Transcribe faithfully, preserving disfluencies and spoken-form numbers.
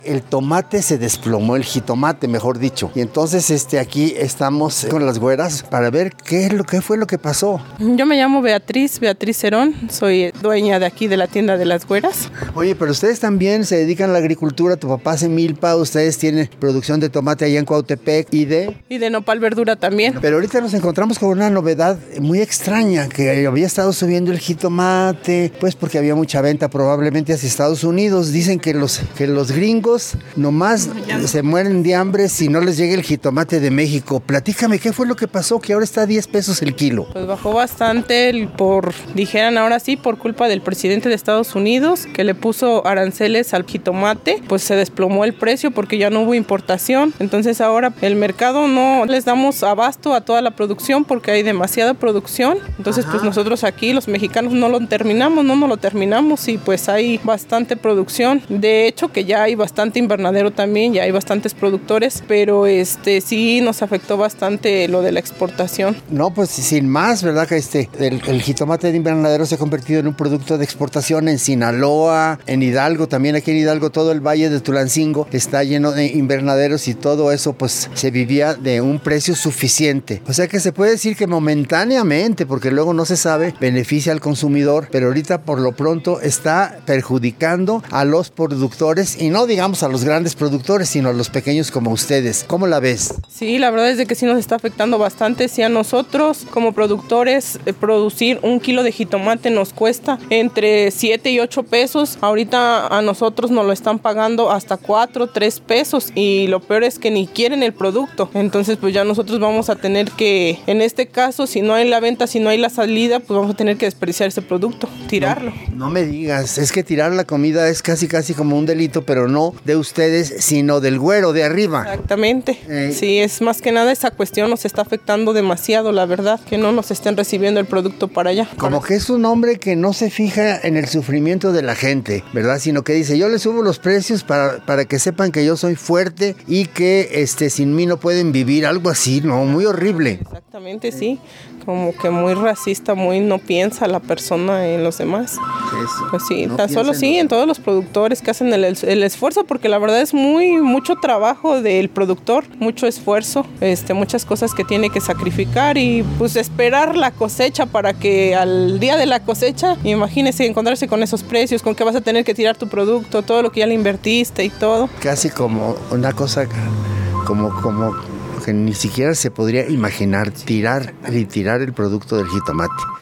El tomate se desplomó, el jitomate, mejor dicho. Y entonces este, aquí estamos con las güeras para ver qué, es lo, qué fue lo que pasó. Yo me llamo Beatriz, Beatriz Cerón. Soy dueña de aquí de la tienda de las güeras. Oye, pero ustedes también se dedican a la agricultura. Tu papá hace milpa, ustedes tienen producción de tomate allá en Cuautepec y de... Y de nopal verdura también. Pero ahorita nos encontramos con una novedad muy extraña, que había estado subiendo el jitomate, pues porque había mucha venta probablemente hacia Estados Unidos. Dicen que los, que los gringos nomás se mueren de hambre si no les llega el jitomate de México. Platícame, ¿qué fue lo que pasó? Que ahora está a diez pesos el kilo. Pues bajó bastante, por, dijeran ahora sí, por culpa del presidente de Estados Unidos, que le puso aranceles al jitomate, pues se desplomó el precio porque ya no hubo importación. Entonces ahora el mercado no les damos abasto a toda la producción porque hay demasiada producción. Entonces Ajá. pues nosotros aquí, los mexicanos, no lo terminamos, no, no lo terminamos y pues hay bastante producción. De hecho que ya hay bastante invernadero también, ya hay bastantes productores, pero este sí nos afectó bastante lo de la exportación. No, pues sin más, ¿verdad? Que este, el, el jitomate de invernadero se ha convertido en un producto de exportación en Sinaloa, en Hidalgo, también aquí en Hidalgo, todo el valle de Tulancingo está lleno de invernaderos y todo eso pues se vivía de un precio suficiente. O sea que se puede decir que momentáneamente, porque luego no se sabe, beneficia al consumidor, pero ahorita por lo pronto está perjudicando a los productores y no digamos a los grandes productores, sino a los pequeños como ustedes. ¿Cómo la ves? Sí, la verdad es de que sí nos está afectando bastante. Si a nosotros como productores eh, producir un kilo de jitomate nos cuesta entre siete y ocho pesos, ahorita a nosotros nos lo están pagando hasta cuatro, tres pesos y lo peor es que ni quieren el producto. Entonces pues ya nosotros vamos a tener que, en este caso, si no hay la venta, si no hay la salida, pues vamos a tener que desperdiciar ese producto, tirarlo. No, no me digas, es que tirar la comida es casi casi como un delito, pero no de ustedes, sino del güero de arriba. Exactamente. Eh. Sí, es más que nada esa cuestión nos está afectando demasiado, la verdad, que no nos estén recibiendo el producto para allá. Como para... que es un hombre que no se fija en el sufrimiento de la gente, ¿verdad? Sino que dice, yo les subo los precios para, para que sepan que yo soy fuerte y que este, sin mí no pueden vivir, algo así, ¿no? Muy horrible. Exactamente, sí. Como que muy racista, muy no piensa la persona en los demás. Eso. Pues sí, No tan solo en sí, en todos los productores que hacen el, el esfuerzo, porque la verdad es muy mucho trabajo del productor, mucho esfuerzo, este, muchas cosas que tiene que sacrificar y pues esperar la cosecha para que al día de la cosecha, imagínese encontrarse con esos precios, con que vas a tener que tirar tu producto, todo lo que ya le invertiste y todo. Casi como una cosa como como que ni siquiera se podría imaginar tirar y tirar el producto del jitomate.